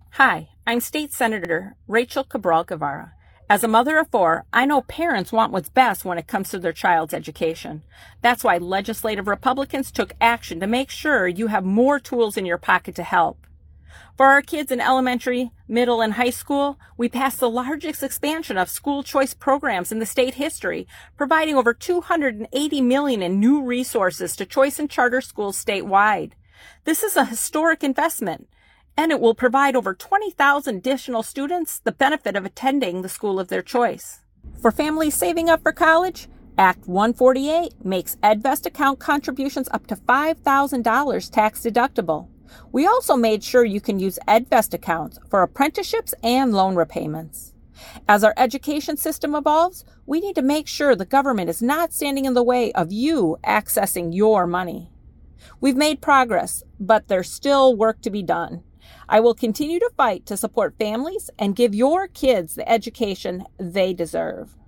Hi, I'm State Senator Rachel Cabral Guevara. As a mother of four, I know parents want what's best when it comes to their child's education. That's why legislative Republicans took action to make sure you have more tools in your pocket to help. For our kids in elementary, middle, and high school, we passed the largest expansion of school choice programs in the state history, providing over $280 million in new resources to choice and charter schools statewide. This is a historic investment, and it will provide over 20,000 additional students the benefit of attending the school of their choice. For families saving up for college, Act 148 makes EdVest account contributions up to $5,000 tax deductible. We also made sure you can use EdVest accounts for apprenticeships and loan repayments. As our education system evolves, we need to make sure the government is not standing in the way of you accessing your money. We've made progress, but there's still work to be done. I will continue to fight to support families and give your kids the education they deserve.